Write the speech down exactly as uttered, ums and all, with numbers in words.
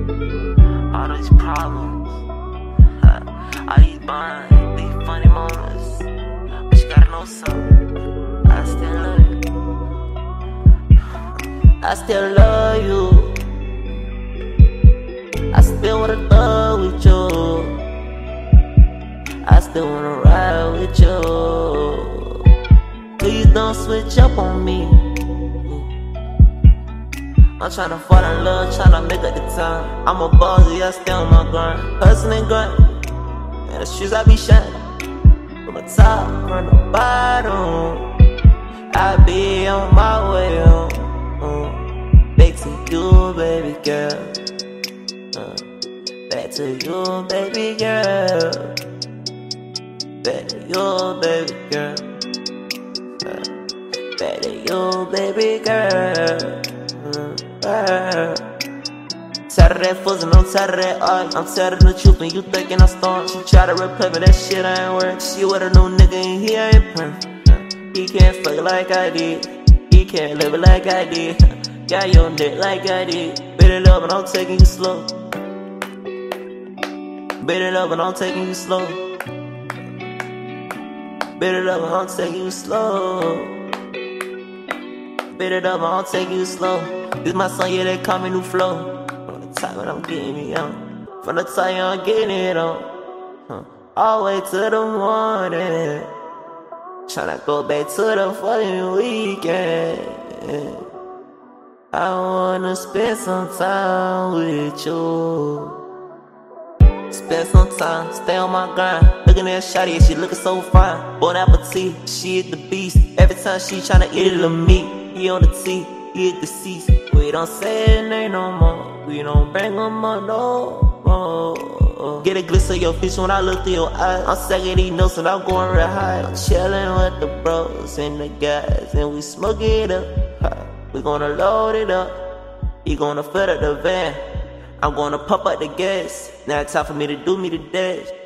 All these problems, all these bonds, these funny moments. But you gotta know something, I still love you. I still love you. I still wanna thug with you. I still wanna ride with you. Please don't switch up on me. I'm tryna fall in love, tryna make up the time. I'm a bossy, I stay on my grind. Hustling and grind, and the streets I be shining. From the top, from the bottom, I be on my way home. uh, Back to you, baby girl. uh, Back to you, baby girl. Back to you, baby girl. uh, Back to you, baby girl. uh, Tired of that fuzzing, I'm tired of that art. I'm tired of the truth and you thinking I'm storm. She try to reply, but that shit I ain't work. She with a new nigga and he ain't perfect. He can't fuck it like I did. He can't live it like I did. Got your neck like I did. Beat it up and I'm taking you slow. Beat it up and I'm taking you slow. Beat it up and I'm taking you slow. Beat it up and I'm taking you slow. This my song, yeah, they call me New Flow. From the top, but I'm getting it on. From the top, yeah, I'm getting it on. huh. All the way to the morning. Tryna go back to the fucking weekend. I wanna spend some time with you. Spend some time, stay on my grind. Looking at shawty, she looking so fine. Bon appetit, she is the beast. Every time she tryna eat a little meat. He on the T, he is deceased. We don't say it ain't no more. We don't bring them up no more. Get a glimpse of your face when I look through your eyes. I'm sucking these notes and I'm going real high. I'm chilling with the bros and the guys, and we smoke it up. We gonna load it up. He gonna fill up the van. I'm gonna pump up the gas. Now it's time for me to do me the dash.